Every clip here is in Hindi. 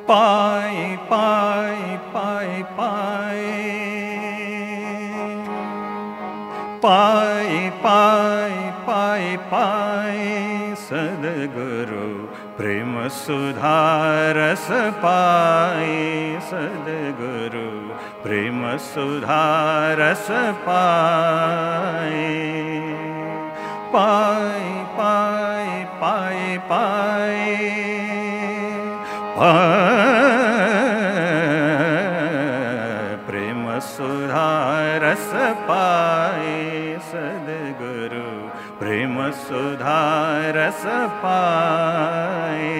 पाए पाए पाए पाए पाए पाए पाए पाए सद्गुरु प्रेम सुधा रस पाए सद्गुरु प्रेम सुधा रस पाए पाए पाए पाए पाए प्रेम सुधा रस पाए सद्गुरु प्रेम सुधा रस पाए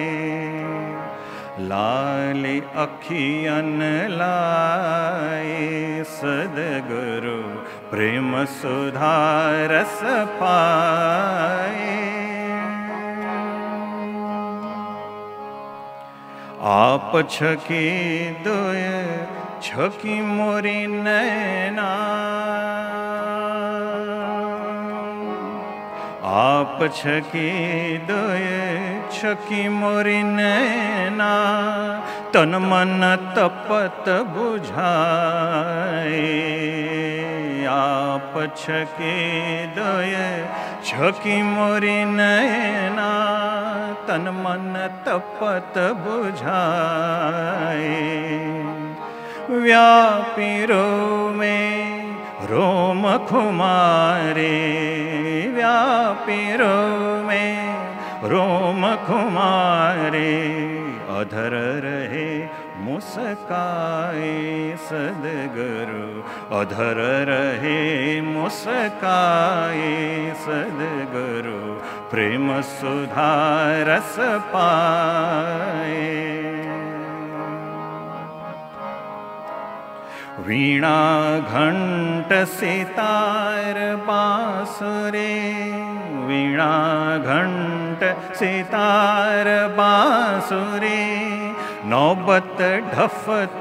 लाल अखियन लाए सद्गुरु प्रेम सुधा रस पाए आप छकी दोय छकी मोरी नैना आप छकी दोय छकी मोरी नैना तन मन तपत बुझाए आप छकी दोय छकी मोरी नैना तन मन तपत बुझाए व्यापी में रोम खुमारे व्यापी में रोम खुमारे अधर रहे मुस्काए सद्गुरु अधर रहे मुस्काए सद्गुरु प्रेम सुधा रस पाए वीणा घंट सितार बांसुरी वीणा घंट सितार बांसुरी नौबत ढफ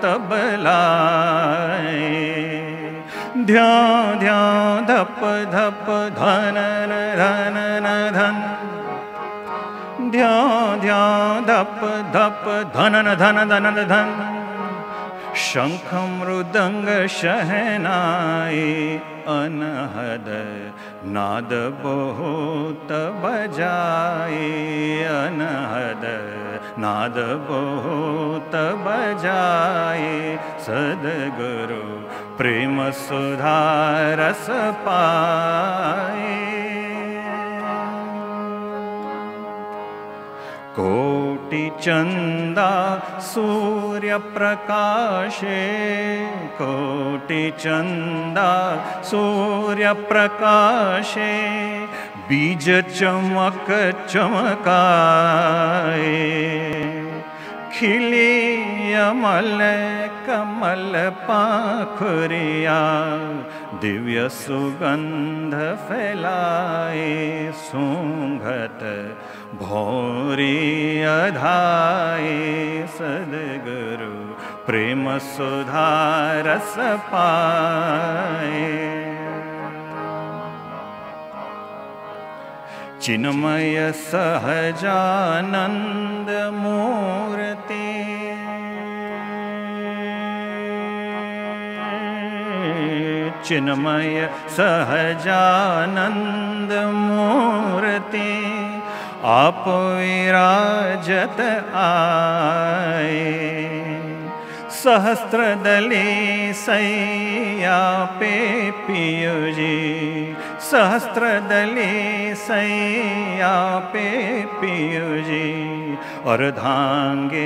तबलाए ध्यां ध्यां धप धप धन धन धन ध्यां ध्यां धप धप धन धन धन धन शंख मृदंग शहनाई अनहद नाद बहुत बजाए अनहद नाद बहुत बजाए सद्गुरु प्रेम सुधा रस पाए कोटि चंदा सूर्य प्रकाशे कोटि चंदा सूर्य प्रकाशे बीज चमक चमकाए खिली अमल कमल पाखुरिया दिव्य सुगंध फैलाए सूंघत भौरी अधाए सद्गुरु प्रेम सुधा रस पाए चिन्मय सहजानंद मूर्ति चिन्मय सहजानंद मूर्ति आप विराजत आए सहस्त्रदली सैया पे पियुजी सहस्त्रदली सैया पे पियुजी अर्धांगे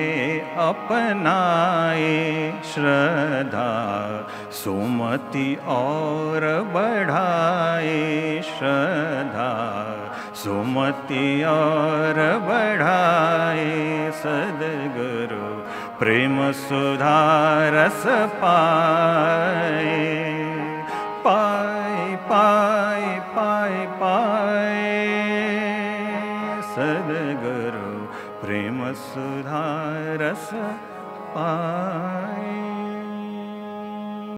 अपनाए श्रद्धा सुमति और बढ़ाए श्रद्धा सुमति और बढ़ाए सद्गुरु प्रेम सुधा रस पाए पाए पाए पाए पाए सद्गुरु प्रेम सुधा रस पाए।